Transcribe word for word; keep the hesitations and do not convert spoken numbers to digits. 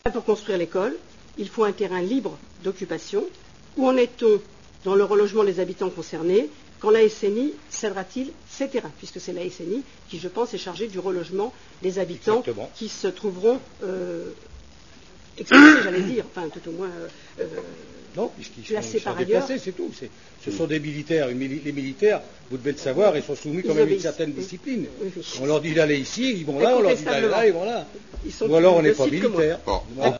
Pour construire l'école, il faut un terrain libre d'occupation. Où en est-on dans le relogement des habitants concernés? Quand la S N I cédera-t-il ces terrains? Puisque c'est la S N I qui, je pense, est chargée du relogement des habitants Exactement. qui se trouveront euh, expulsés, j'allais dire, enfin tout au moins euh, non, puisqu'ils placés sont, par sont ailleurs. déplacés, c'est tout. C'est, ce sont des militaires. Les militaires, vous devez le savoir, ils sont soumis quand même à une certaine discipline. Oui, oui. On leur dit d'aller ici, ils vont là, on leur dit d'aller là, ils vont là. Ou alors on n'est pas militaire.